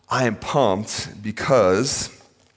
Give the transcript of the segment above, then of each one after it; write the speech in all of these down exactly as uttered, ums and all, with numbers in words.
I am pumped because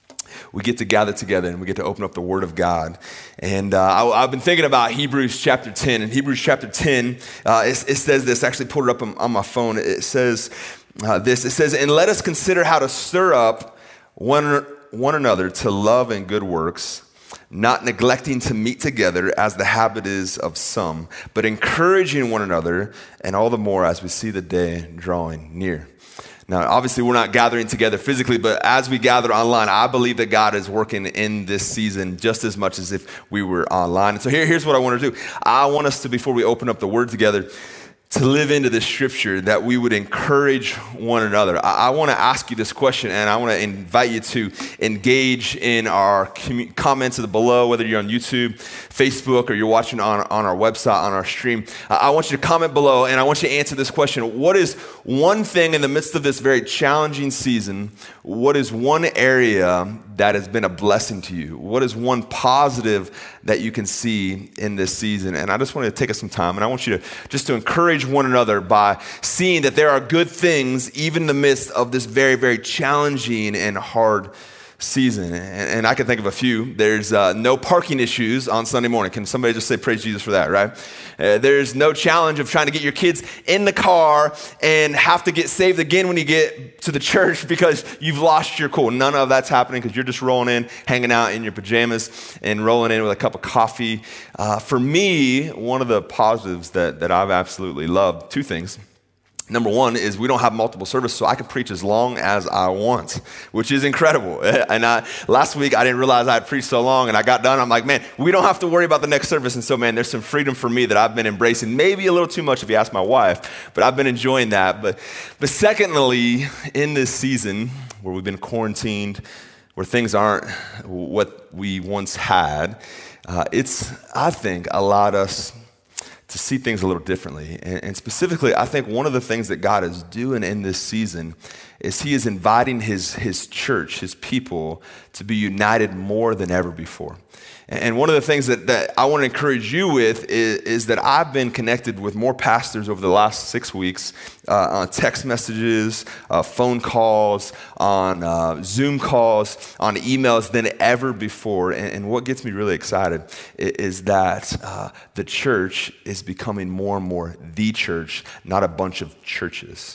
we get to gather together and we get to open up the Word of God. And uh, I, I've been thinking about Hebrews chapter ten. In Hebrews chapter ten, uh, it, it says this. I actually pulled it up on, on my phone. It says uh, this. It says, "And let us consider how to stir up one, one another to love and good works, not neglecting to meet together as the habit is of some, but encouraging one another, and all the more as we see the day drawing near." Now, obviously, we're not gathering together physically, but as we gather online, I believe that God is working in this season just as much as if we were online. And so here, here's what I want to do. I want us to, before we open up the Word together, to live into this scripture, that we would encourage one another. I, I want to ask you this question, and I want to invite you to engage in our commu- comments below, whether you're on YouTube, Facebook, or you're watching on, on our website, on our stream. Uh, I want you to comment below, and I want you to answer this question. What is one thing in the midst of this very challenging season, what is one area that has been a blessing to you? What is one positive that you can see in this season? And I just want to take us some time, and I want you to just to encourage one another by seeing that there are good things even in the midst of this very, very challenging and hard season. And, and I can think of a few. There's uh, no parking issues on Sunday morning. Can somebody just say praise Jesus for that, right? Uh, there's no challenge of trying to get your kids in the car and have to get saved again when you get to the church because you've lost your cool. None of that's happening because you're just rolling in, hanging out in your pajamas and rolling in with a cup of coffee. Uh, for me, one of the positives that, that I've absolutely loved, two things. Number one is we don't have multiple services, so I can preach as long as I want, which is incredible. And I, last week, I didn't realize I had preached so long, and I got done. I'm like, man, we don't have to worry about the next service. And so, man, there's some freedom for me that I've been embracing. Maybe a little too much if you ask my wife, but I've been enjoying that. But, but secondly, in this season where we've been quarantined, where things aren't what we once had, uh, it's, I think, allowed us to see things a little differently. And, and specifically, I think one of the things that God is doing in this season is he is inviting his, his church, his people, to be united more than ever before. And one of the things that, that I want to encourage you with is, is that I've been connected with more pastors over the last six weeks uh, on text messages, uh, phone calls, on uh, Zoom calls, on emails than ever before. And, and what gets me really excited is, is that uh, the church is becoming more and more the church, not a bunch of churches.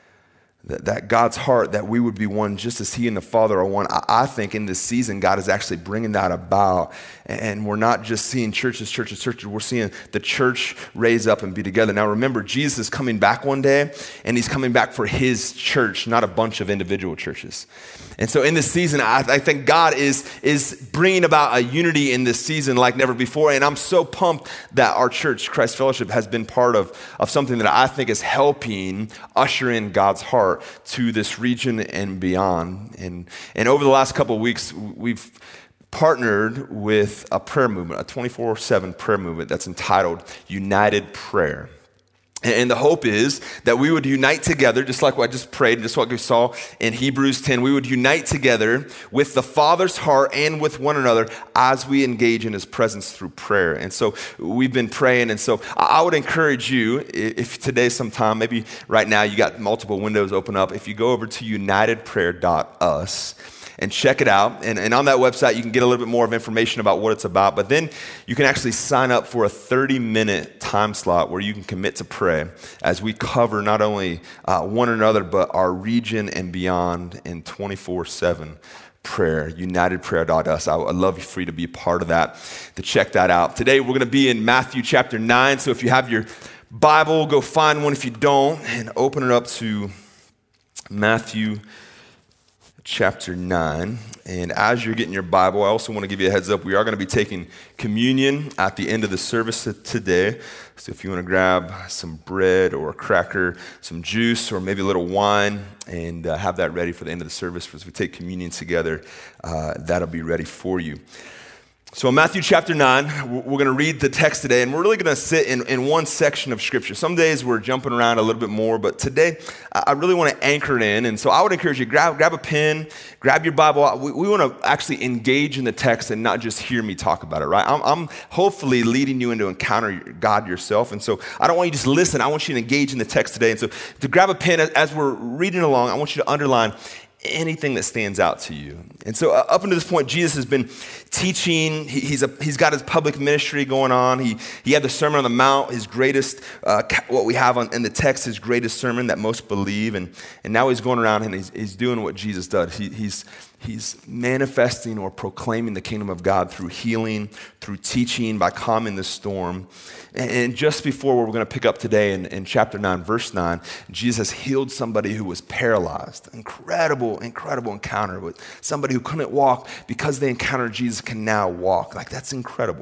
That, that God's heart, that we would be one just as he and the Father are one. I, I think in this season, God is actually bringing that about. And we're not just seeing churches, churches, churches. We're seeing the church raise up and be together. Now remember, Jesus is coming back one day, and he's coming back for his church, not a bunch of individual churches. And so in this season, I, I think God is, is bringing about a unity in this season like never before. And I'm so pumped that our church, Christ Fellowship, has been part of, of something that I think is helping usher in God's heart to this region and beyond. And, and over the last couple of weeks, we've partnered with a prayer movement, a twenty-four seven prayer movement that's entitled United Prayer. And the hope is that we would unite together, just like what I just prayed, just like we saw in Hebrews ten. We would unite together with the Father's heart and with one another as we engage in his presence through prayer. And so we've been praying. And so I would encourage you, if today sometime, maybe right now you got multiple windows open up, if you go over to united prayer dot u s and check it out. And, and on that website, you can get a little bit more of information about what it's about. But then you can actually sign up for a thirty-minute time slot where you can commit to pray as we cover not only uh, one another, but our region and beyond in twenty-four seven prayer, united prayer dot u s. I would love for you to be a part of that, to check that out. Today, we're going to be in Matthew chapter nine. So if you have your Bible, go find one if you don't, and open it up to Matthew chapter nine. And as you're getting your Bible, I also want to give you a heads up. We are going to be taking communion at the end of the service today. So if you want to grab some bread or a cracker, some juice, or maybe a little wine, and uh, have that ready for the end of the service as we take communion together, uh, that'll be ready for you. So in Matthew chapter nine, we're going to read the text today, and we're really going to sit in, in one section of Scripture. Some days we're jumping around a little bit more, but today I really want to anchor it in. And so I would encourage you, grab, grab a pen, grab your Bible. We, we want to actually engage in the text and not just hear me talk about it, right? I'm, I'm hopefully leading you into encounter God yourself. And so I don't want you to just listen. I want you to engage in the text today. And so to grab a pen as we're reading along, I want you to underline anything that stands out to you. And so uh, up until this point, Jesus has been teaching. He, he's a, he's got his public ministry going on. He he had the Sermon on the Mount, his greatest, uh, what we have on, in the text, his greatest sermon that most believe. And, and now he's going around and he's, he's doing what Jesus does. He, he's He's manifesting or proclaiming the kingdom of God through healing, through teaching, by calming the storm. And, and just before where we're going to pick up today in, in chapter nine, verse nine, Jesus healed somebody who was paralyzed. Incredible, incredible encounter with somebody who couldn't walk because they encountered Jesus can now walk. Like, that's incredible.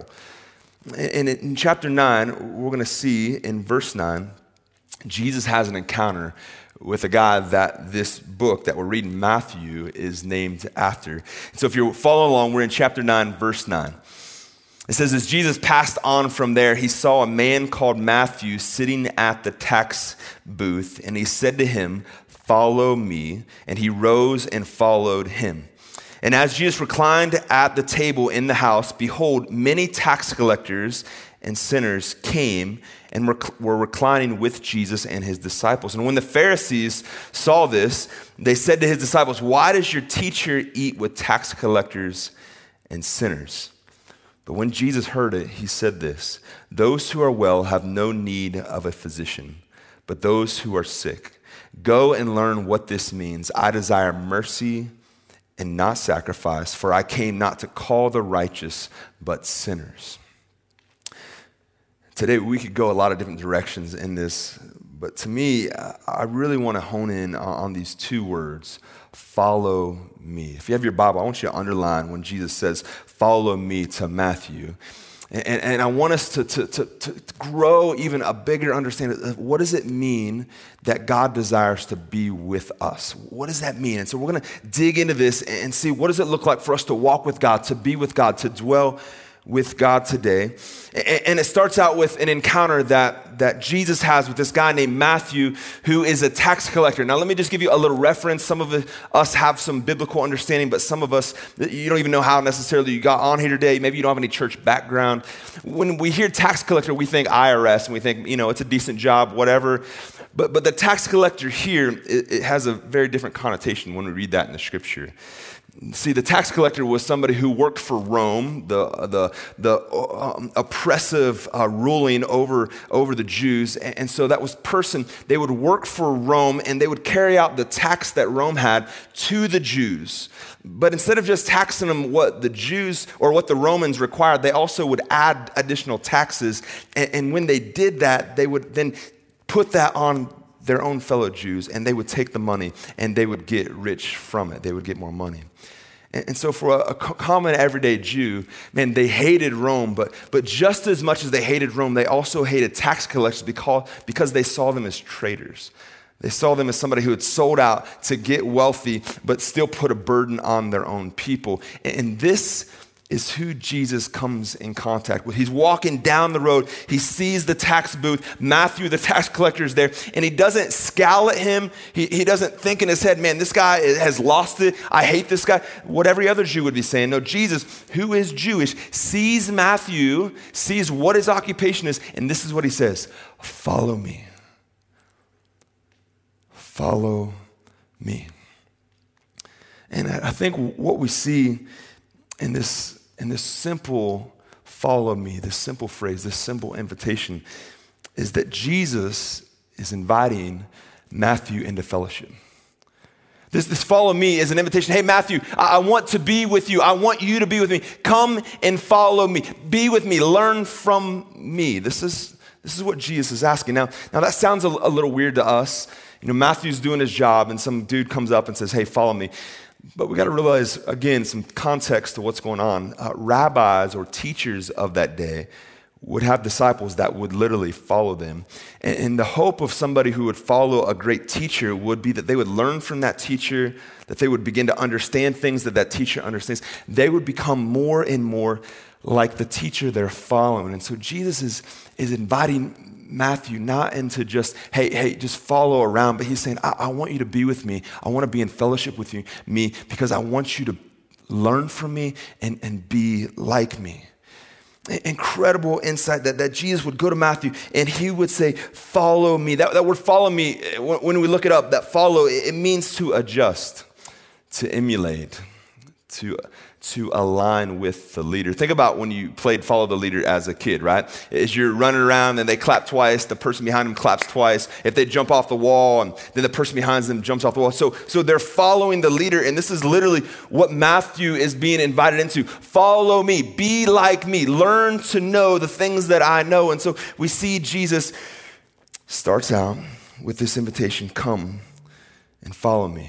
And in, in chapter nine, we're going to see in verse nine, Jesus has an encounter with a guy that this book that we're reading, Matthew, is named after. So if you're following along, we're in chapter nine, verse nine. It says, as Jesus passed on from there, he saw a man called Matthew sitting at the tax booth, and he said to him, "Follow me." And he rose and followed him. And as Jesus reclined at the table in the house, behold, many tax collectors and sinners came and were reclining with Jesus and his disciples. And when the Pharisees saw this, they said to his disciples, "Why does your teacher eat with tax collectors and sinners?" But when Jesus heard it, he said this, "Those who are well have no need of a physician, but those who are sick. Go and learn what this means. I desire mercy and not sacrifice, for I came not to call the righteous, but sinners." Today, we could go a lot of different directions in this, but to me, I really want to hone in on these two words, follow me. If you have your Bible, I want you to underline when Jesus says, "Follow me," to Matthew. And, and, and I want us to, to, to, to grow even a bigger understanding of what does it mean that God desires to be with us? What does that mean? And so we're going to dig into this and see what does it look like for us to walk with God, to be with God, to dwell with God today. And it starts out with an encounter that, that Jesus has with this guy named Matthew, who is a tax collector. Now, let me just give you a little reference. Some of us have some biblical understanding, but some of us, you don't even know how necessarily you got on here today. Maybe you don't have any church background. When we hear tax collector, we think I R S, and we think, you know, it's a decent job, whatever. But, but the tax collector here, it, it has a very different connotation when we read that in the scripture. See, the tax collector was somebody who worked for Rome, the the the um, oppressive uh, ruling over over the Jews, and, and so that was person. They would work for Rome, and they would carry out the tax that Rome had to the Jews. But instead of just taxing them what the Jews or what the Romans required, they also would add additional taxes. And, and when they did that, they would then put that on their own fellow Jews, and they would take the money and they would get rich from it. They would get more money. And, and so for a, a common everyday Jew, man, they hated Rome, but, but just as much as they hated Rome, they also hated tax collectors because, because they saw them as traitors. They saw them as somebody who had sold out to get wealthy, but still put a burden on their own people. And, and this is who Jesus comes in contact with. He's walking down the road. He sees the tax booth. Matthew, the tax collector, is there, and he doesn't scowl at him. He, he doesn't think in his head, man, this guy has lost it. I hate this guy. What every other Jew would be saying. No, Jesus, who is Jewish, sees Matthew, sees what his occupation is, and this is what he says, "Follow me. Follow me." And I think what we see in this in this simple "follow me," this simple phrase, this simple invitation, is that Jesus is inviting Matthew into fellowship. This, this "follow me" is an invitation. Hey, Matthew, I, I want to be with you. I want you to be with me. Come and follow me. Be with me. Learn from me. This is this is what Jesus is asking. Now, now that sounds a, a little weird to us. You know, Matthew's doing his job, and some dude comes up and says, "Hey, follow me." But we got to realize, again, some context to what's going on. Uh, rabbis or teachers of that day would have disciples that would literally follow them. And, and the hope of somebody who would follow a great teacher would be that they would learn from that teacher, that they would begin to understand things that that teacher understands. They would become more and more like the teacher they're following. And so Jesus is, is inviting Matthew not into just, hey, hey, just follow around, but he's saying, I, I want you to be with me. I want to be in fellowship with you, me, because I want you to learn from me and, and be like me. Incredible insight that, that Jesus would go to Matthew and he would say, follow me. That, that word follow me, when, when we look it up, that follow, it, it means to adjust, to emulate, to to align with the leader. Think about when you played follow the leader as a kid, right? As you're running around and they clap twice, the person behind them claps twice. If they jump off the wall and then the person behind them jumps off the wall. So, so they're following the leader, and this is literally what Matthew is being invited into. Follow me, be like me, learn to know the things that I know. And so we see Jesus starts out with this invitation, come and follow me.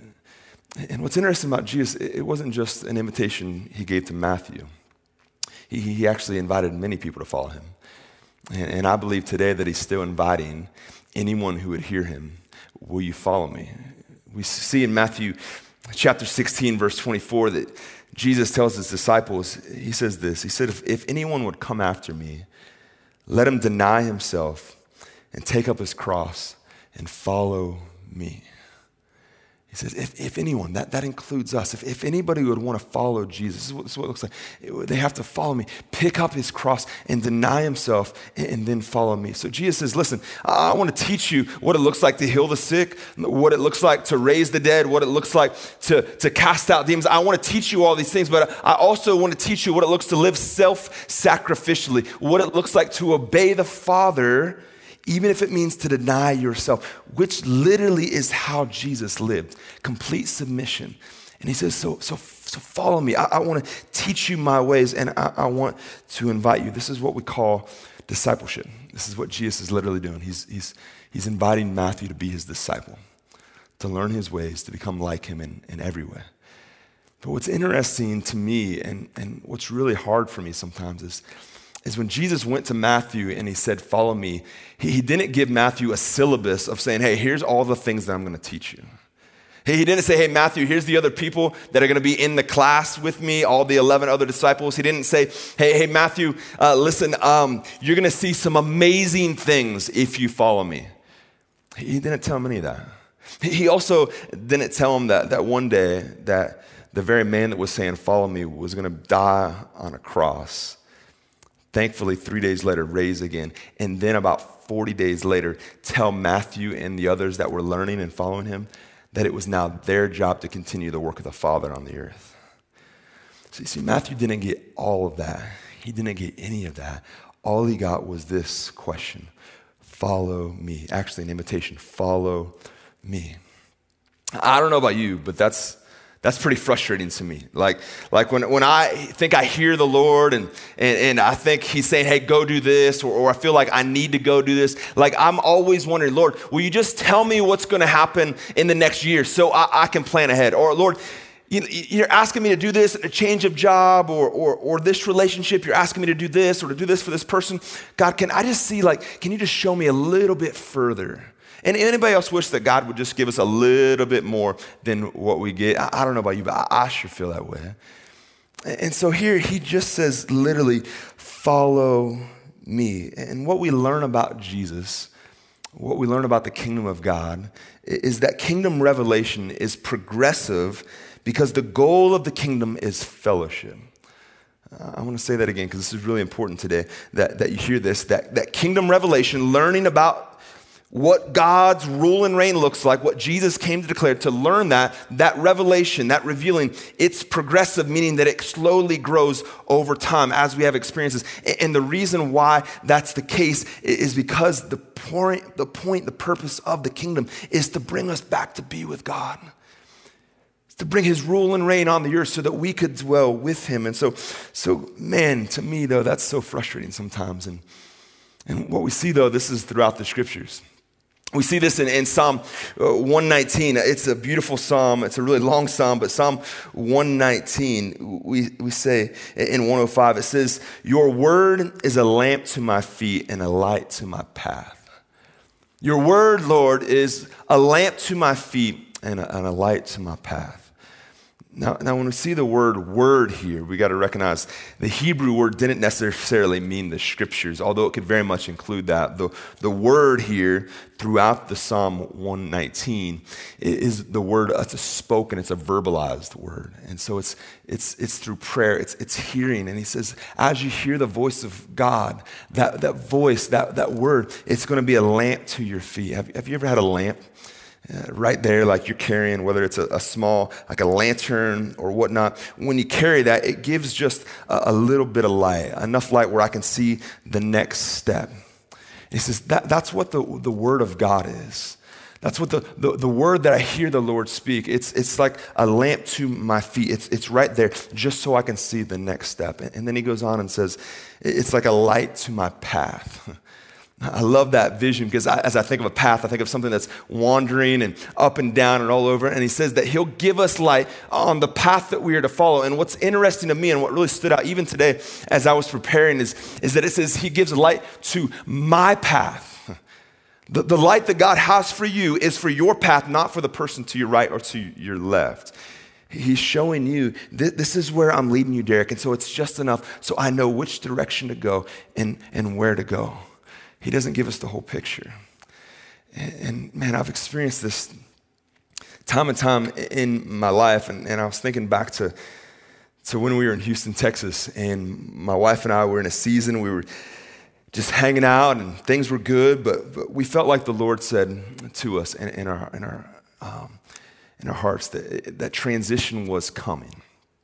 And what's interesting about Jesus, it wasn't just an invitation he gave to Matthew. He, he actually invited many people to follow him. And, and I believe today that he's still inviting anyone who would hear him, will you follow me? We see in Matthew chapter sixteen, verse twenty-four, that Jesus tells his disciples, he says this, he said, if, if anyone would come after me, let him deny himself and take up his cross and follow me. He says, if, if anyone, that, that includes us, if, if anybody would want to follow Jesus, this is what, this is what it looks like. It, they have to follow me, pick up his cross and deny himself and, and then follow me. So Jesus says, listen, I, I want to teach you what it looks like to heal the sick, what it looks like to raise the dead, what it looks like to, to cast out demons. I want to teach you all these things, but I also want to teach you what it looks to live self-sacrificially, what it looks like to obey the Father, even if it means to deny yourself, which literally is how Jesus lived, complete submission. And he says, so, so, so follow me. I, I want to teach you my ways, and I, I want to invite you. This is what we call discipleship. This is what Jesus is literally doing. He's, he's, he's inviting Matthew to be his disciple, to learn his ways, to become like him in, in every way. But what's interesting to me, and, and what's really hard for me sometimes is, is when Jesus went to Matthew and he said, follow me, he, he didn't give Matthew a syllabus of saying, hey, here's all the things that I'm going to teach you. He, he didn't say, hey, Matthew, here's the other people that are going to be in the class with me, all the eleven other disciples. He didn't say, hey, hey, Matthew, uh, listen, um, you're going to see some amazing things if you follow me. He didn't tell him any of that. He also didn't tell him that, that one day that the very man that was saying, follow me, was going to die on a cross. Thankfully, three days later, raise again. And then about forty days later, tell Matthew and the others that were learning and following him that it was now their job to continue the work of the Father on the earth. So you see, Matthew didn't get all of that. He didn't get any of that. All he got was this question, follow me. Actually, an invitation, follow me. I don't know about you, but that's That's pretty frustrating to me. Like, like when, when I think I hear the Lord and, and, and I think he's saying, hey, go do this, or, or I feel like I need to go do this. Like, I'm always wondering, Lord, will you just tell me what's going to happen in the next year so I, I can plan ahead? Or, Lord, you, you're asking me to do this, a change of job, or, or, or this relationship, you're asking me to do this or to do this for this person. God, can I just see, like, can you just show me a little bit further? And anybody else wish that God would just give us a little bit more than what we get? I, I don't know about you, but I, I sure feel that way. And, and so here he just says literally, follow me. And what we learn about Jesus, what we learn about the kingdom of God, is that kingdom revelation is progressive because the goal of the kingdom is fellowship. I want to say that again because this is really important today, that, that you hear this, that, that kingdom revelation, learning about what God's rule and reign looks like, what Jesus came to declare, to learn that, that revelation, that revealing, it's progressive, meaning that it slowly grows over time as we have experiences. And the reason why that's the case is because the point, the point, the purpose of the kingdom is to bring us back to be with God. It's to bring his rule and reign on the earth so that we could dwell with him. And so, so man, to me though, that's so frustrating sometimes. And, and what we see though, this is throughout the scriptures. We see this in, in Psalm one nineteen. It's a beautiful psalm. It's a really long psalm, but Psalm one nineteen, we, we say in one oh five, it says, your word is a lamp to my feet and a light to my path. Your word, Lord, is a lamp to my feet and a, and a light to my path. Now, now, when we see the word word here, we got to recognize the Hebrew word didn't necessarily mean the scriptures, although it could very much include that. The, the word here throughout the Psalm one nineteen is the word, it's a spoken, it's a verbalized word. And so it's it's it's through prayer, it's it's hearing. And he says, as you hear the voice of God, that, that voice, that, that word, it's going to be a lamp to your feet. Have, have you ever had a lamp? Uh, right there, like you're carrying, whether it's a, a small, like a lantern or whatnot, when you carry that, it gives just a, a little bit of light, enough light where I can see the next step. He says that, that's what the, the word of God is. That's what the, the, the word that I hear the Lord speak, it's, it's like a lamp to my feet. It's, it's right there just so I can see the next step. And, and then he goes on and says, it's like a light to my path. I love that vision because I, as I think of a path, I think of something that's wandering and up and down and all over. And he says that he'll give us light on the path that we are to follow. And what's interesting to me and what really stood out even today as I was preparing is, is that it says he gives light to my path. The, the light that God has for you is for your path, not for the person to your right or to your left. He's showing you, th- this is where I'm leading you, Derek. And so it's just enough so I know which direction to go and, and where to go. He doesn't give us the whole picture. And, and man, I've experienced this time and time in my life. And, and I was thinking back to, to when we were in Houston, Texas. And my wife and I were in a season, we were just hanging out and things were good. But, but we felt like the Lord said to us in, in, our, in, our, um, in our hearts that, that transition was coming.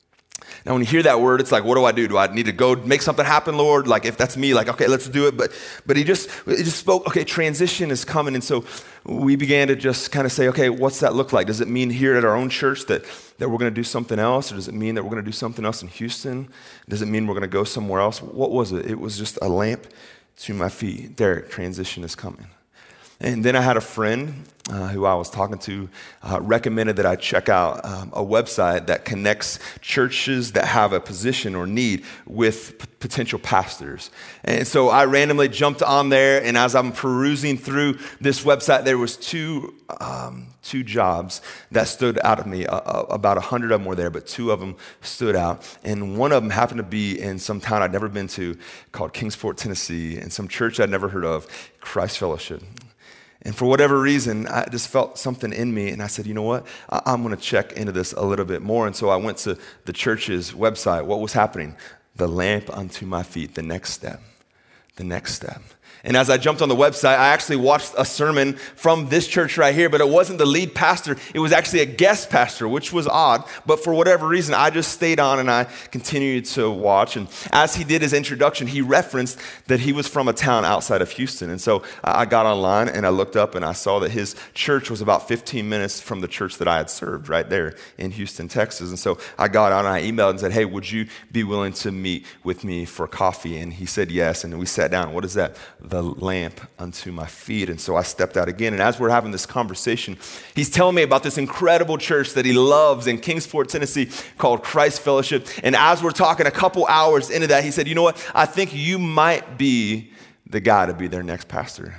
Now, when you hear that word, it's like, what do I do? Do I need to go make something happen, Lord? Like, if that's me, like, okay, let's do it. But but he just he just spoke, okay, transition is coming. And so we began to just kind of say, okay, what's that look like? Does it mean here at our own church that, that we're going to do something else? Or does it mean that we're going to do something else in Houston? Does it mean we're going to go somewhere else? What was it? It was just a lamp to my feet. Derek, transition is coming. And then I had a friend uh, who I was talking to uh, recommended that I check out um, a website that connects churches that have a position or need with p- potential pastors. And so I randomly jumped on there, and as I'm perusing through this website, there was two um, two jobs that stood out of me. Uh, uh, about a hundred of them were there, but two of them stood out. And one of them happened to be in some town I'd never been to called Kingsport, Tennessee, and some church I'd never heard of, Christ Fellowship. And for whatever reason, I just felt something in me, and I said, you know what? I- I'm going to check into this a little bit more. And so I went to the church's website. What was happening? The lamp unto my feet, the next step, the next step. And as I jumped on the website, I actually watched a sermon from this church right here, but it wasn't the lead pastor. It was actually a guest pastor, which was odd. But for whatever reason, I just stayed on and I continued to watch. And as he did his introduction, he referenced that he was from a town outside of Houston. And so I got online and I looked up and I saw that his church was about fifteen minutes from the church that I had served right there in Houston, Texas. And so I got on and I emailed and said, hey, would you be willing to meet with me for coffee? And he said yes. And we sat down. What is that? The lamp unto my feet. And so I stepped out again. And as we're having this conversation, he's telling me about this incredible church that he loves in Kingsport, Tennessee called Christ Fellowship. And as we're talking a couple hours into that, he said, you know what? I think you might be the guy to be their next pastor.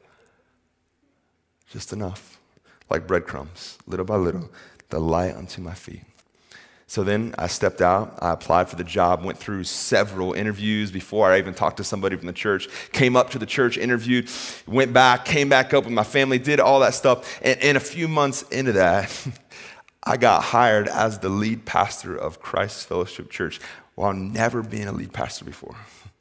Just enough. Like breadcrumbs, little by little, the light unto my feet. So then I stepped out, I applied for the job, went through several interviews before I even talked to somebody from the church, came up to the church, interviewed, went back, came back up with my family, did all that stuff. And, and a few months into that, I got hired as the lead pastor of Christ Fellowship Church while never being a lead pastor before.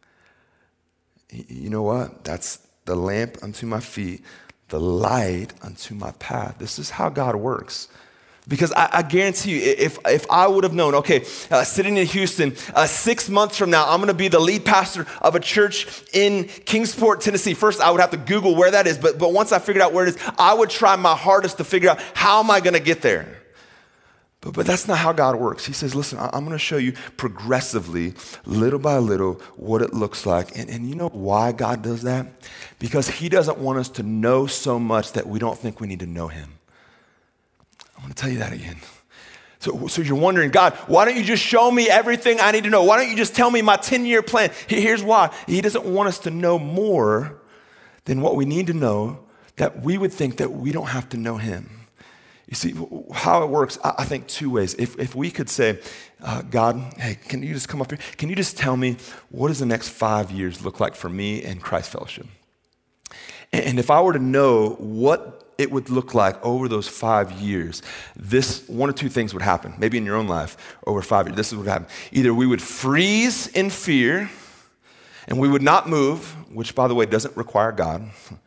You know what? That's the lamp unto my feet, the light unto my path. This is how God works. Because I, I guarantee you, if, if I would have known, okay, uh, sitting in Houston, uh, six months from now, I'm going to be the lead pastor of a church in Kingsport, Tennessee. First, I would have to Google where that is. But, but once I figured out where it is, I would try my hardest to figure out how am I going to get there. But, but that's not how God works. He says, listen, I'm going to show you progressively, little by little, what it looks like. And, and you know why God does that? Because he doesn't want us to know so much that we don't think we need to know him. I want to tell you that again. So, so you're wondering, God, why don't you just show me everything I need to know? Why don't you just tell me my ten-year plan? Here's why. He doesn't want us to know more than what we need to know that we would think that we don't have to know him. You see, how it works, I think two ways. If, if we could say, uh, God, hey, can you just come up here? Can you just tell me what does the next five years look like for me and Christ Fellowship? And if I were to know what it would look like over those five years, this one or two things would happen. Maybe in your own life, over five years, this is what would happen. Either we would freeze in fear and we would not move, which, by the way, doesn't require God.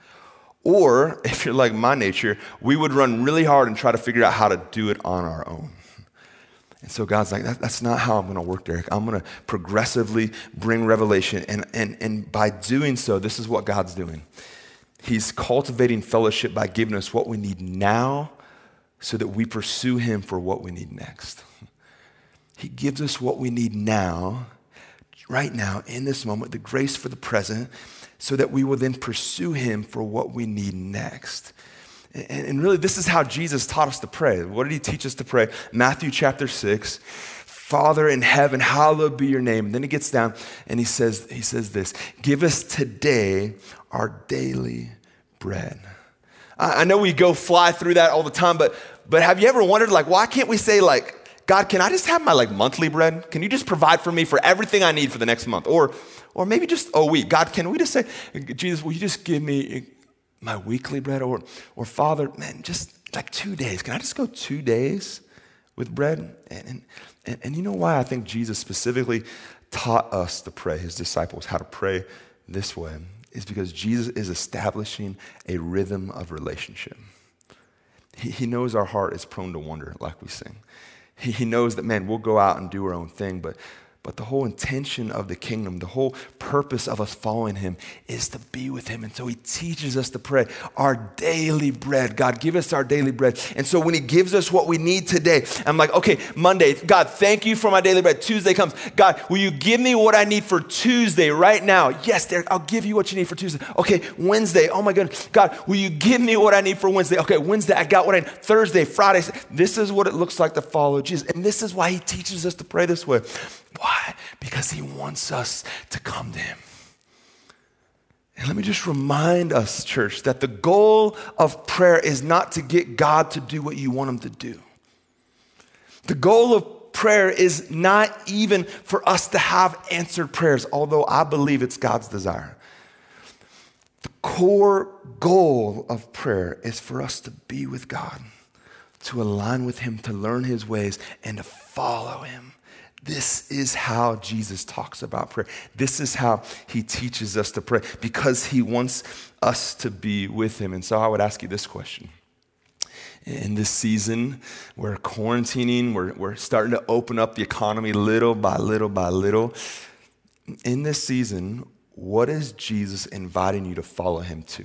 Or, if you're like my nature, we would run really hard and try to figure out how to do it on our own. And so God's like, that, that's not how I'm going to work, Derek. I'm going to progressively bring revelation. And, and, and by doing so, this is what God's doing. He's cultivating fellowship by giving us what we need now so that we pursue him for what we need next. He gives us what we need now, right now, in this moment, the grace for the present, so that we will then pursue him for what we need next. And, and really, this is how Jesus taught us to pray. What did he teach us to pray? Matthew chapter six, Father in heaven, hallowed be your name. And then he gets down and he says, he says this, give us today our daily bread. I, I know we go fly through that all the time, but, but have you ever wondered, like, why can't we say, like, God, can I just have my like monthly bread? Can you just provide for me for everything I need for the next month? Or Or maybe just a week. God, can we just say, Jesus, will you just give me my weekly bread? Or, or Father, man, just like two days. Can I just go two days with bread? And, and, and you know why I think Jesus specifically taught us to pray, his disciples, how to pray this way, is because Jesus is establishing a rhythm of relationship. He, he knows our heart is prone to wander, like we sing. He, he knows that, man, we'll go out and do our own thing, but But the whole intention of the kingdom, the whole purpose of us following him is to be with him. And so he teaches us to pray our daily bread. God, give us our daily bread. And so when he gives us what we need today, I'm like, okay, Monday, God, thank you for my daily bread. Tuesday comes. God, will you give me what I need for Tuesday right now? Yes, Derek, I'll give you what you need for Tuesday. Okay, Wednesday, oh my goodness. God, will you give me what I need for Wednesday? Okay, Wednesday, I got what I need. Thursday, Friday. This is what it looks like to follow Jesus. And this is why he teaches us to pray this way. Why? Because he wants us to come to him. And let me just remind us, church, that the goal of prayer is not to get God to do what you want him to do. The goal of prayer is not even for us to have answered prayers, although I believe it's God's desire. The core goal of prayer is for us to be with God, to align with him, to learn his ways, and to follow him. This is how Jesus talks about prayer. This is how he teaches us to pray, because he wants us to be with him. And so I would ask you this question. In this season, we're quarantining, we're, we're starting to open up the economy little by little by little. In this season, what is Jesus inviting you to follow him to?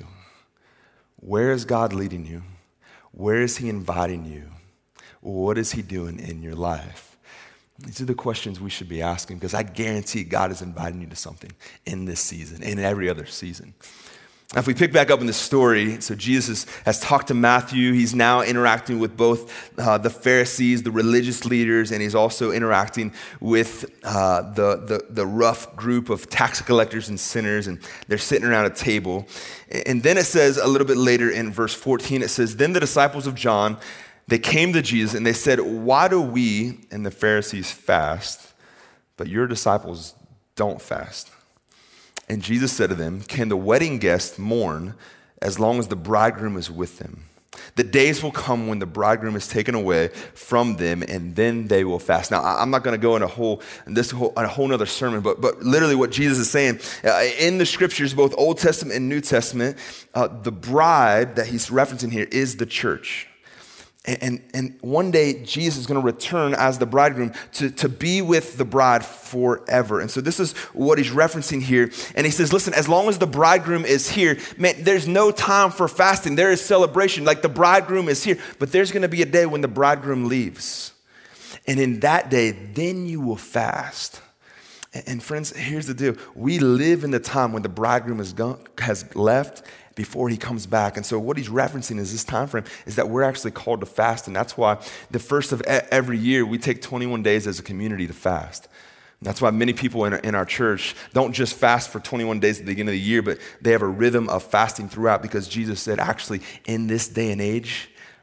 Where is God leading you? Where is he inviting you? What is he doing in your life? These are the questions we should be asking, because I guarantee God is inviting you to something in this season and in every other season. Now, if we pick back up in the story, so Jesus has talked to Matthew. He's now interacting with both uh, the Pharisees, the religious leaders, and he's also interacting with uh, the, the, the rough group of tax collectors and sinners, and they're sitting around a table. And then it says a little bit later in verse fourteen, it says, then the disciples of John, they came to Jesus and they said, why do we and the Pharisees fast, but your disciples don't fast? And Jesus said to them, can the wedding guests mourn as long as the bridegroom is with them? The days will come when the bridegroom is taken away from them, and then they will fast. Now, I'm not going to go in a whole this whole a whole nother sermon, but but literally what Jesus is saying uh, in the scriptures, both Old Testament and New Testament, uh, the bride that he's referencing here is the church. And, and, and one day, Jesus is going to return as the bridegroom to, to be with the bride forever. And so this is what he's referencing here. And he says, listen, as long as the bridegroom is here, man, there's no time for fasting. There is celebration. Like, the bridegroom is here. But there's going to be a day when the bridegroom leaves. And in that day, then you will fast. And, and friends, here's the deal. We live in the time when the bridegroom is gone, has left, before he comes back. And so what he's referencing is this time frame is that we're actually called to fast. And that's why the first of every year, we take twenty-one days as a community to fast. And that's why many people in our, in our church don't just fast for twenty-one days at the beginning of the year, but they have a rhythm of fasting throughout, because Jesus said, actually, in this day and age,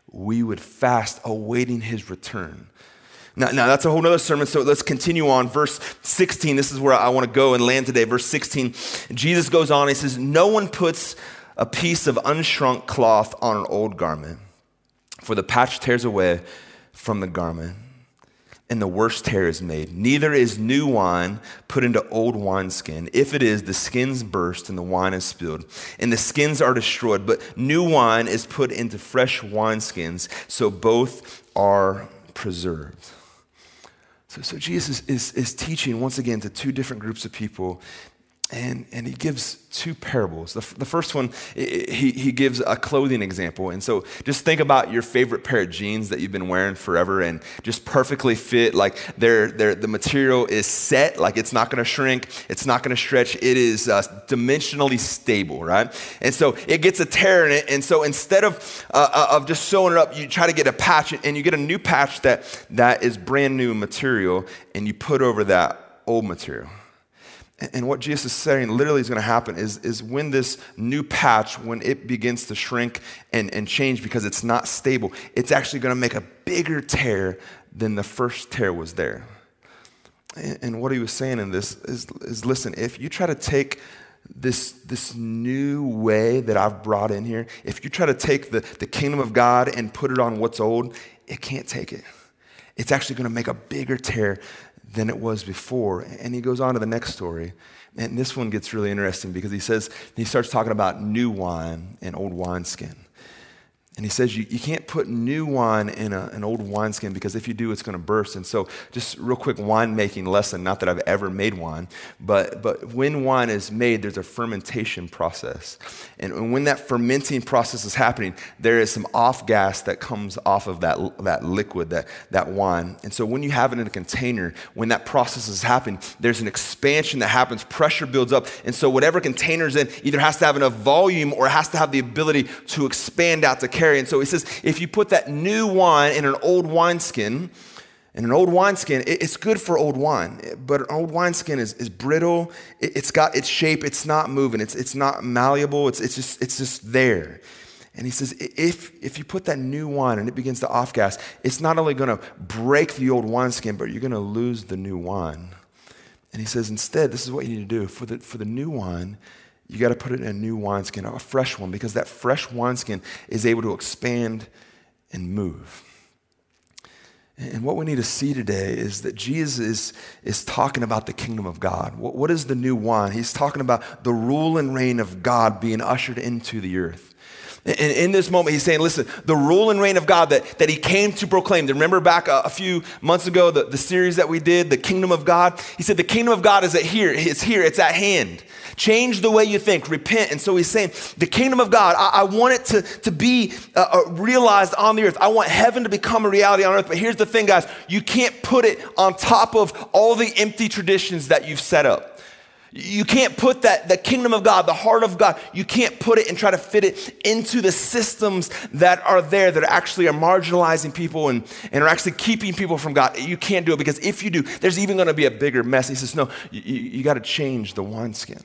we would fast awaiting his return. Now, now that's a whole nother sermon, so let's continue on. Verse sixteen, this is where I want to go and land today. Verse sixteen, Jesus goes on, he says, no one puts a piece of unshrunk cloth on an old garment, for the patch tears away from the garment, and the worst tear is made. Neither is new wine put into old wineskin. If it is, the skins burst and the wine is spilled, and the skins are destroyed. But new wine is put into fresh wineskins, so both are preserved. So, so Jesus is, is teaching once again to two different groups of people. And, and he gives two parables. The, the first one, he, he gives a clothing example. And so just think about your favorite pair of jeans that you've been wearing forever and just perfectly fit. Like they're, they're, the material is set, like it's not going to shrink, it's not going to stretch. It is uh, dimensionally stable, right? And so it gets a tear in it. And so instead of, uh, of just sewing it up, you try to get a patch and you get a new patch that, that is brand new material and you put over that old material. And what Jesus is saying literally is going to happen is, is when this new patch, when it begins to shrink and, and change because it's not stable, it's actually going to make a bigger tear than the first tear was there. And, and what he was saying in this is, is, listen, if you try to take this, this new way that I've brought in here, if you try to take the, the kingdom of God and put it on what's old, it can't take it. It's actually going to make a bigger tear than it was before. And he goes on to the next story. And this one gets really interesting because he says, he starts talking about new wine and old wineskin. And he says, you, you can't put new wine in a, an old wineskin because if you do, it's going to burst. And so just real quick winemaking lesson, not that I've ever made wine, but, but when wine is made, there's a fermentation process. And when that fermenting process is happening, there is some off gas that comes off of that, that liquid, that, that wine. And so when you have it in a container, when that process is happening, there's an expansion that happens, pressure builds up. And so whatever container's in either has to have enough volume or it has to have the ability to expand out to carry. And so he says, if you put that new wine in an old wineskin, in an old wineskin, it's good for old wine, but an old wineskin is, is brittle. It's got its shape. It's not moving. It's, it's not malleable. It's, it's, just, it's just there. And he says, if, if you put that new wine and it begins to off-gas, it's not only going to break the old wineskin, but you're going to lose the new wine. And he says, instead, this is what you need to do. For the, for the new wine, you got to put it in a new wineskin, a fresh one, because that fresh wineskin is able to expand and move. And what we need to see today is that Jesus is, is talking about the kingdom of God. What, what is the new wine? He's talking about the rule and reign of God being ushered into the earth. And in this moment, he's saying, listen, the rule and reign of God that, that he came to proclaim. Remember back a, a few months ago, the, the series that we did, the kingdom of God? He said, the kingdom of God is at here. It's here. It's at hand. Change the way you think. Repent. And so he's saying, the kingdom of God, I, I want it to, to be uh, realized on the earth. I want heaven to become a reality on earth. But here's the thing, guys. You can't put it on top of all the empty traditions that you've set up. You can't put that, the kingdom of God, the heart of God, you can't put it and try to fit it into the systems that are there that actually are marginalizing people and, and are actually keeping people from God. You can't do it because if you do, there's even going to be a bigger mess. He says, no, you, you got to change the wineskin.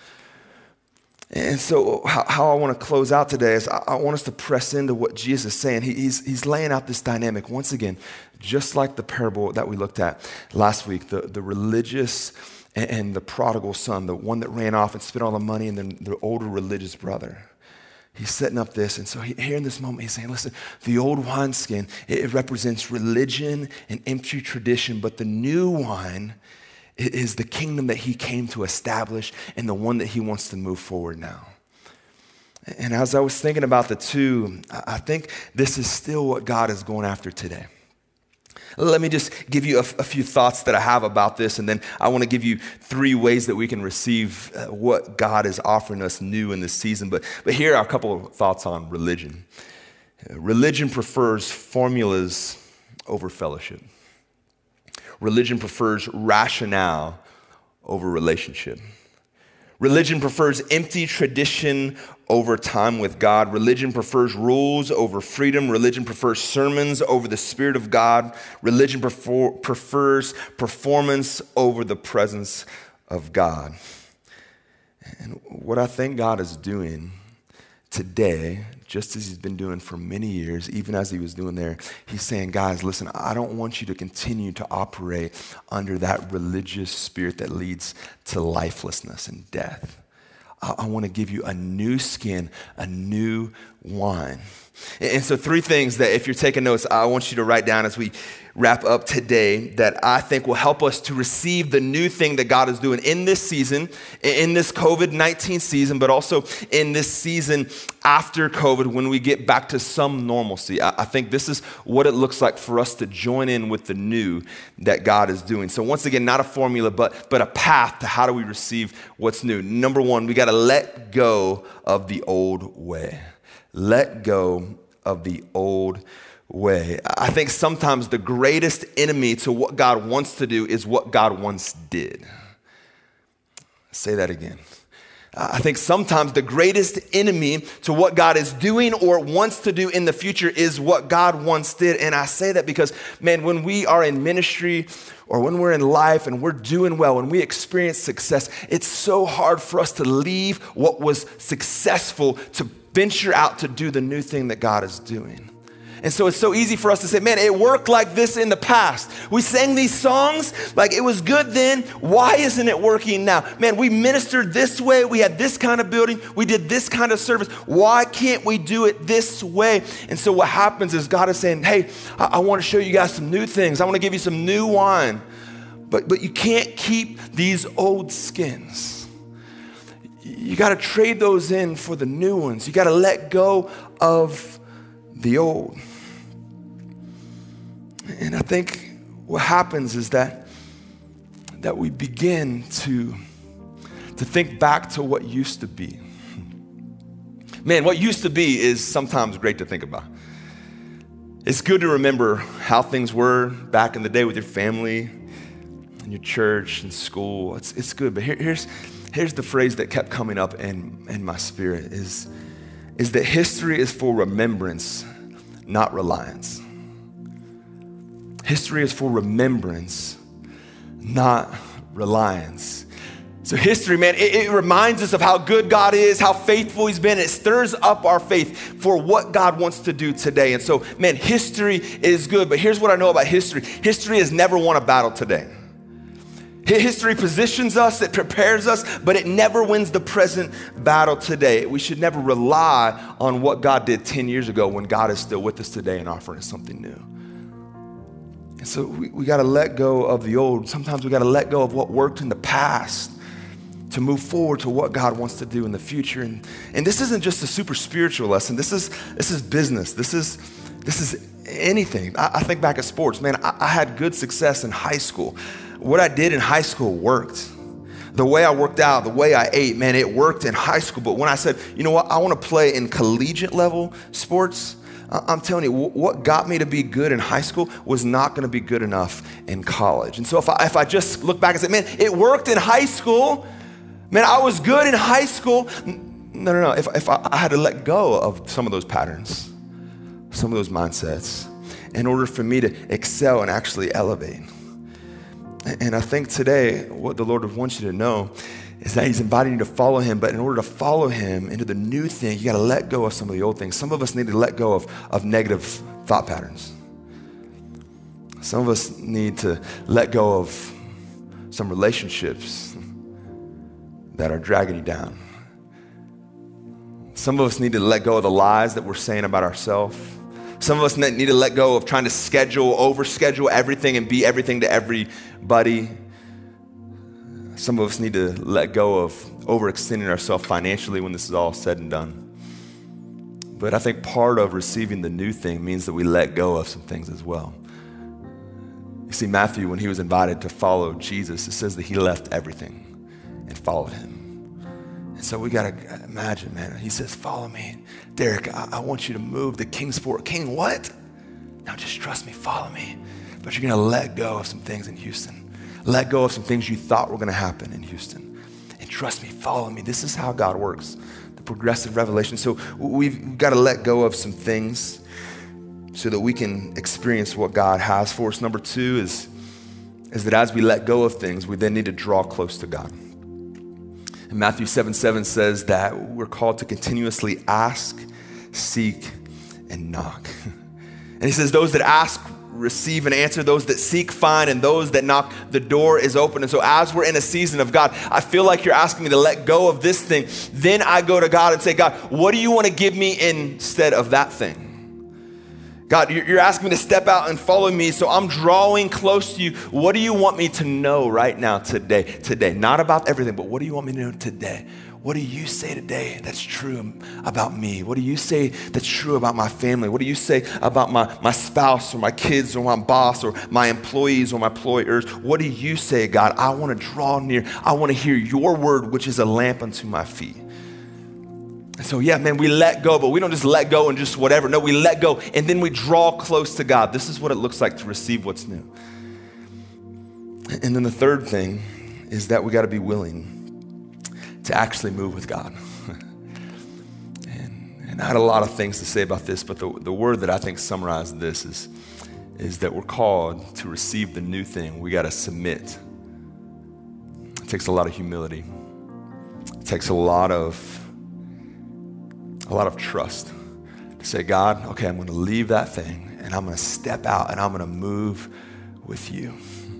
And so how, how I want to close out today is I, I want us to press into what Jesus is saying. He, he's, he's laying out this dynamic once again, just like the parable that we looked at last week, the, the religious and the prodigal son, the one that ran off and spent all the money, and then the older religious brother. He's setting up this. And so he, here in this moment, he's saying, listen, the old wineskin, it, it represents religion and empty tradition, but the new wine is the kingdom that he came to establish and the one that he wants to move forward now. And as I was thinking about the two, I think this is still what God is going after today. Let me just give you a, a few thoughts that I have about this, and then I want to give you three ways that we can receive uh, what God is offering us new in this season. But, but here are a couple of thoughts on religion. Uh, religion prefers formulas over fellowship. Religion prefers rationale over relationship. Religion prefers empty tradition over time with God. Religion prefers rules over freedom. Religion prefers sermons over the Spirit of God. Religion prefer, prefers performance over the presence of God. And what I think God is doing today, just as he's been doing for many years, even as he was doing there, he's saying, guys, listen, I don't want you to continue to operate under that religious spirit that leads to lifelessness and death. I, I want to give you a new skin, a new wine. And, and so three things that if you're taking notes, I want you to write down as we wrap up today that I think will help us to receive the new thing that God is doing in this season, in this covid nineteen season, but also in this season after COVID when we get back to some normalcy. I think this is what it looks like for us to join in with the new that God is doing. So once again, not a formula, but, but a path to how do we receive what's new. Number one, we got to let go of the old way. Let go of the old way. I think sometimes the greatest enemy to what God wants to do is what God once did. Say that again. I think sometimes the greatest enemy to what God is doing or wants to do in the future is what God once did. And I say that because, man, when we are in ministry or when we're in life and we're doing well, when we experience success, it's so hard for us to leave what was successful to venture out to do the new thing that God is doing. And so it's so easy for us to say, man, it worked like this in the past. We sang these songs like it was good then. Why isn't it working now? Man, we ministered this way. We had this kind of building. We did this kind of service. Why can't we do it this way? And so what happens is God is saying, hey, I, I want to show you guys some new things. I want to give you some new wine. But, but you can't keep these old skins. You got to trade those in for the new ones. You got to let go of the old. And I think what happens is that, that we begin to, to think back to what used to be. Man, what used to be is sometimes great to think about. It's good to remember how things were back in the day with your family and your church and school. It's, it's good, but here, here's, here's the phrase that kept coming up in, in my spirit is, is that history is for remembrance, not reliance. History is for remembrance, not reliance. So history, man, it, it reminds us of how good God is, how faithful he's been. It stirs up our faith for what God wants to do today. And so, man, history is good. But here's what I know about history. History has never won a battle today. History positions us, it prepares us, but it never wins the present battle today. We should never rely on what God did ten years ago when God is still with us today and offering us something new. And so we, we got to let go of the old. Sometimes we got to let go of what worked in the past to move forward to what God wants to do in the future. And, and this isn't just a super spiritual lesson. This is this is business. This is this is anything. I, I think back at sports. Man, I, I had good success in high school. What I did in high school worked. The way I worked out, the way I ate, man, it worked in high school. But when I said, you know what, I want to play in collegiate level sports, I'm telling you, what got me to be good in high school was not going to be good enough in college. And so if I, if I just look back and say, man, it worked in high school, man, I was good in high school. No, no, no. If, if I, I had to let go of some of those patterns, some of those mindsets, in order for me to excel and actually elevate. And I think today, what the Lord wants you to know is that he's inviting you to follow him, but in order to follow him into the new thing, you got to let go of some of the old things. Some of us need to let go of, of negative thought patterns. Some of us need to let go of some relationships that are dragging you down. Some of us need to let go of the lies that we're saying about ourselves. Some of us need to let go of trying to schedule, overschedule everything and be everything to everybody. Some of us need to let go of overextending ourselves financially when this is all said and done. But I think part of receiving the new thing means that we let go of some things as well. You see, Matthew, when he was invited to follow Jesus, it says that he left everything and followed him. And so we got to imagine, man, he says, follow me. Derek, I, I want you to move to Kingsport. King, what? Now just trust me, follow me. But you're going to let go of some things in Houston. Let go of some things you thought were going to happen in Houston. And trust me, follow me. This is how God works, the progressive revelation. So we've got to let go of some things so that we can experience what God has for us. Number two is, is that as we let go of things, we then need to draw close to God. And Matthew seven seven says that we're called to continuously ask, seek, and knock. And he says those that ask, receive and answer, those that seek, find, and those that knock, the door is open. And so as we're in a season of God, I feel like you're asking me to let go of this thing. Then I go to God and say, God, what do you want to give me instead of that thing? God, you're asking me to step out and follow me, so I'm drawing close to you. What do you want me to know right now, today? Today, not about everything, but what do you want me to know today? What do you say today that's true about me? What do you say that's true about my family? What do you say about my, my spouse or my kids or my boss or my employees or my employers? What do you say, God? I want to draw near. I want to hear your word, which is a lamp unto my feet. And so, yeah, man, we let go, but we don't just let go and just whatever. No, we let go and then we draw close to God. This is what it looks like to receive what's new. And then the third thing is that we got to be willing to actually move with God. and, and I had a lot of things to say about this, but the, the word that I think summarizes this is, is that we're called to receive the new thing. We got to submit. It takes a lot of humility. It takes a lot of a lot of trust to say, God, okay, I'm going to leave that thing and I'm going to step out and I'm going to move with you.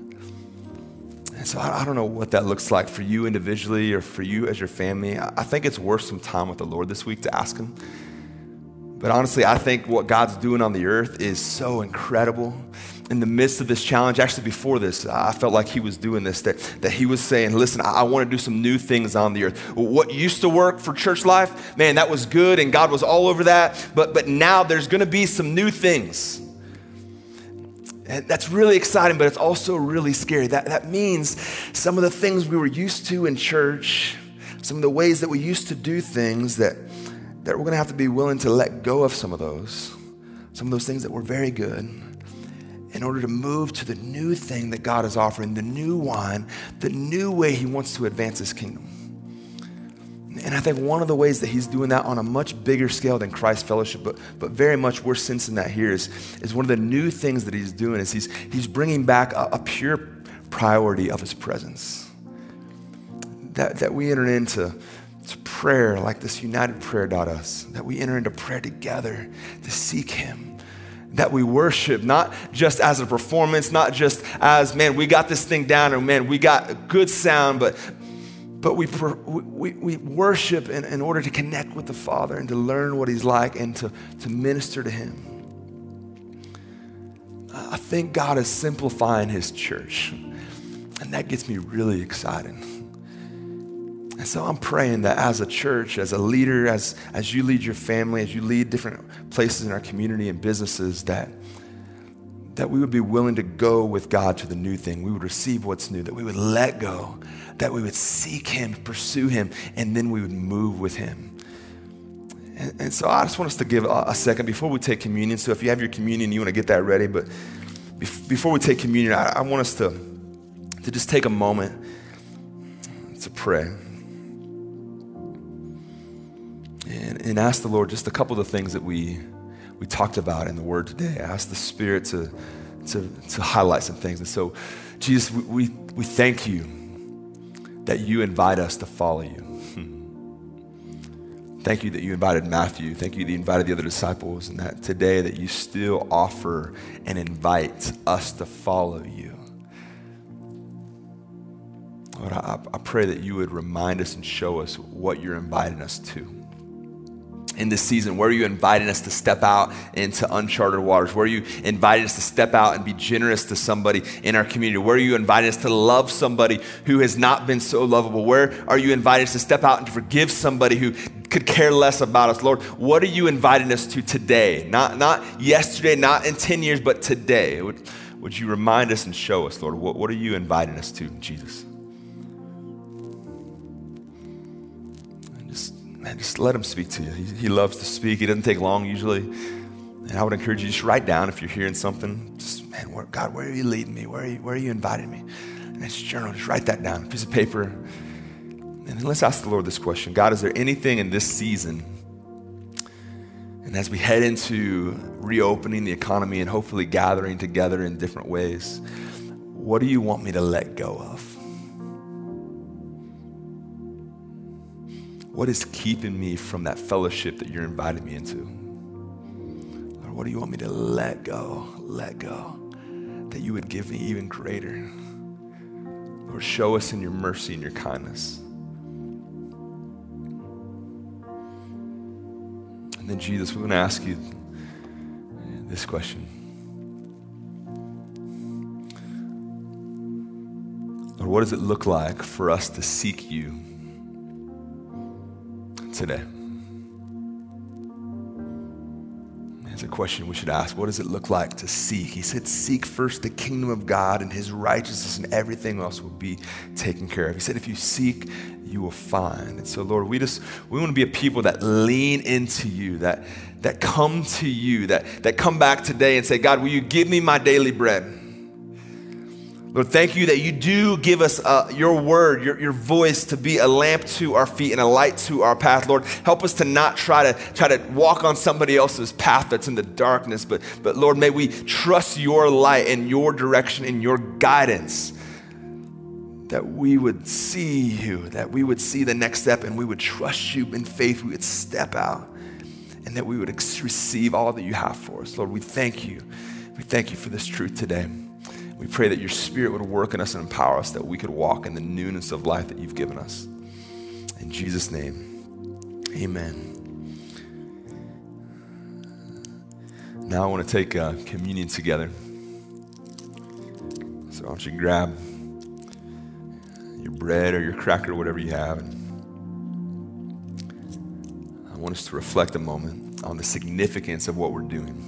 And so I, I don't know what that looks like for you individually or for you as your family. I, I think it's worth some time with the Lord this week to ask him. But honestly, I think what God's doing on the earth is so incredible. In the midst of this challenge, actually before this, I felt like he was doing this, that, that he was saying, listen, I, I want to do some new things on the earth. What used to work for church life, man, that was good and God was all over that. But, but now there's going to be some new things. And that's really exciting, but it's also really scary. That, that means some of the things we were used to in church, some of the ways that we used to do things, that, that we're going to have to be willing to let go of some of those, some of those things that were very good, in order to move to the new thing that God is offering, the new wine, the new way he wants to advance his kingdom. And I think one of the ways that he's doing that on a much bigger scale than Christ Fellowship, but, but very much we're sensing that here, is, is one of the new things that he's doing is he's, he's bringing back a, a pure priority of his presence. That, that we enter into to prayer like this United Prayer dot us, that we enter into prayer together to seek him. That we worship, not just as a performance, not just as, man, we got this thing down, or man, we got a good sound, but but we we, we worship in, in order to connect with the Father and to learn what he's like and to, to minister to him. I think God is simplifying his church, and that gets me really excited. And so I'm praying that as a church, as a leader, as, as you lead your family, as you lead different places in our community and businesses, that, that we would be willing to go with God to the new thing. We would receive what's new, that we would let go, that we would seek him, pursue him, and then we would move with him. And, and so I just want us to give a, a second before we take communion. So if you have your communion, you want to get that ready. But bef- before we take communion, I, I want us to, to just take a moment to pray. And, and ask the Lord just a couple of the things that we we talked about in the Word today. Ask the Spirit to to, to highlight some things. And so, Jesus, we, we, we thank you that you invite us to follow you. Thank you that you invited Matthew. Thank you that you invited the other disciples, and that today that you still offer and invite us to follow you. Lord, I, I pray that you would remind us and show us what you're inviting us to. In this season, where are you inviting us to step out into uncharted waters? Where are you inviting us to step out and be generous to somebody in our community? Where are you inviting us to love somebody who has not been so lovable? Where are you inviting us to step out and to forgive somebody who could care less about us? Lord, what are you inviting us to today? Not, not yesterday, not in ten years, but today. Would, would you remind us and show us, Lord, what, what are you inviting us to, Jesus? Man, just let him speak to you. He, he loves to speak. He doesn't take long usually. And I would encourage you, just write down if you're hearing something. Just, man, where, God, where are you leading me? Where are you, where are you inviting me? And it's journal, just write that down, a piece of paper. And then let's ask the Lord this question. God, is there anything in this season, and as we head into reopening the economy and hopefully gathering together in different ways, what do you want me to let go of? what is keeping me from that fellowship that you're inviting me into? Lord, what do you want me to let go, let go, that you would give me even greater? Lord, show us in your mercy and your kindness. And then Jesus, we're going to ask you this question. Lord, what does it look like for us to seek you today? That's a question we should ask. What does it look like to seek? He said, seek first the kingdom of God and his righteousness, and everything else will be taken care of. He said, if you seek, you will find. And so, Lord, we just, we want to be a people that lean into you, that, that come to you, that, that come back today and say, God, will you give me my daily bread? Lord, thank you that you do give us uh, your word, your, your voice to be a lamp to our feet and a light to our path. Lord, help us to not try to try to walk on somebody else's path that's in the darkness, but, but Lord, may we trust your light and your direction and your guidance, that we would see you, that we would see the next step and we would trust you in faith, we would step out, and that we would ex- receive all that you have for us. Lord, we thank you. We thank you for this truth today. We pray that your spirit would work in us and empower us, that we could walk in the newness of life that you've given us. In Jesus' name, amen. Now I want to take uh, communion together. So I want you to grab your bread or your cracker, whatever you have. And I want us to reflect a moment on the significance of what we're doing.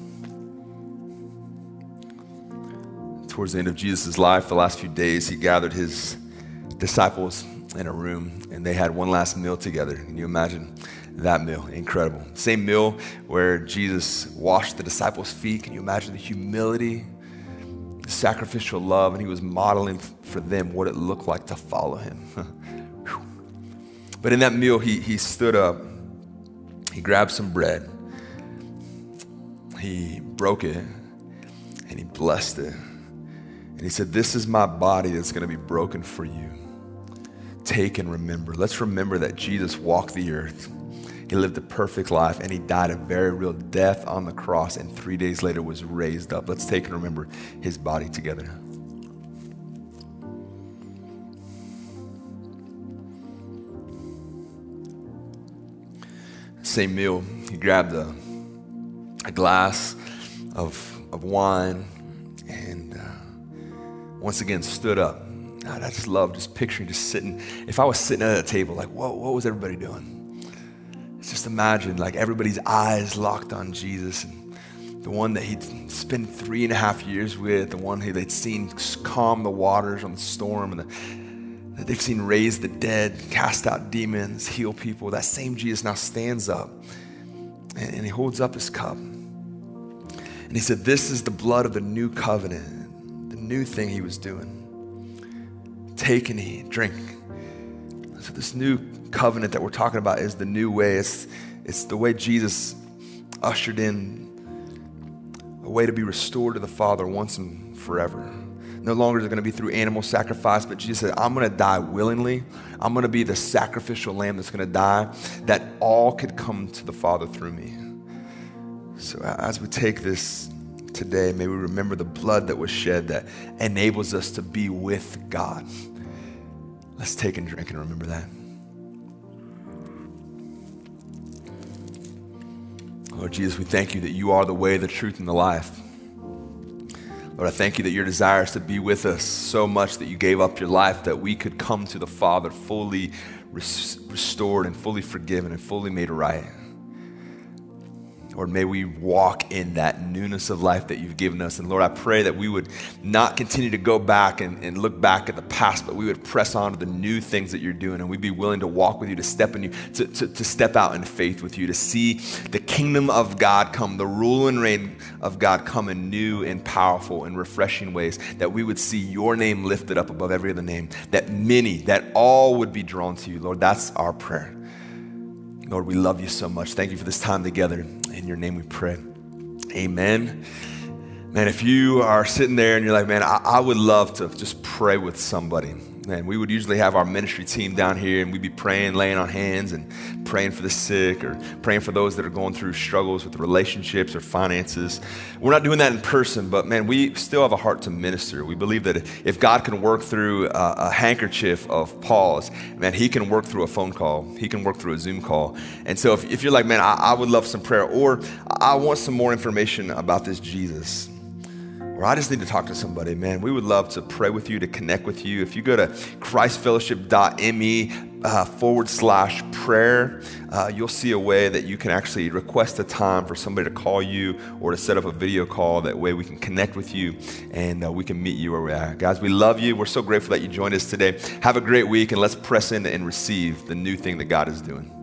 Towards the end of Jesus' life, the last few days, he gathered his disciples in a room and they had one last meal together. Can you imagine that meal? Incredible. Same meal where Jesus washed the disciples' feet. Can you imagine the humility, the sacrificial love, and he was modeling for them what it looked like to follow him. But in that meal, he, he stood up, he grabbed some bread, he broke it, and he blessed it. And he said, this is my body that's going to be broken for you. Take and remember. Let's remember that Jesus walked the earth. He lived a perfect life, and he died a very real death on the cross, and three days later was raised up. Let's take and remember his body together. Same meal, he grabbed a, a glass of, of wine and uh, once again stood up. God, I just love just picturing, just sitting. If I was sitting at a table, like, whoa, what was everybody doing? Just imagine like everybody's eyes locked on Jesus, and the one that he'd spent three and a half years with, the one who they'd seen calm the waters on the storm, and the, that they've seen raise the dead, cast out demons, heal people. That same Jesus now stands up and, and he holds up his cup. And he said, this is the blood of the new covenant. New thing he was doing. Take and eat, drink. So this new covenant that we're talking about is the new way. It's, it's the way Jesus ushered in a way to be restored to the Father once and forever. No longer is it going to be through animal sacrifice, but Jesus said, I'm going to die willingly. I'm going to be the sacrificial lamb that's going to die, that all could come to the Father through me. So as we take this today, may we remember the blood that was shed that enables us to be with God. Let's take and drink and remember that. Lord Jesus, we thank you that you are the way, the truth, and the life. Lord, I thank you that your desire is to be with us so much that you gave up your life that we could come to the Father fully res- restored and fully forgiven and fully made right. Lord, may we walk in that newness of life that you've given us. And Lord, I pray that we would not continue to go back and, and look back at the past, but we would press on to the new things that you're doing. And we'd be willing to walk with you, to step in you, to, to, to step out in faith with you, to see the kingdom of God come, the rule and reign of God come in new and powerful and refreshing ways, that we would see your name lifted up above every other name, that many, that all would be drawn to you. Lord, that's our prayer. Lord, we love you so much. Thank you for this time together. In your name we pray. Amen. Man, if you are sitting there and you're like, man, I, I would love to just pray with somebody. Man, we would usually have our ministry team down here and we'd be praying, laying on hands and praying for the sick or praying for those that are going through struggles with relationships or finances. We're not doing that in person, but man, we still have a heart to minister. We believe that if God can work through a, a handkerchief of Paul's, man, he can work through a phone call. He can work through a Zoom call. And so if, if you're like, man, I, I would love some prayer, or I want some more information about this Jesus, or I just need to talk to somebody, man, we would love to pray with you, to connect with you. If you go to christfellowship.me uh, forward slash prayer, uh, you'll see a way that you can actually request a time for somebody to call you or to set up a video call. That way we can connect with you and uh, we can meet you where we're at. Guys, we love you. We're so grateful that you joined us today. Have a great week, and let's press in and receive the new thing that God is doing.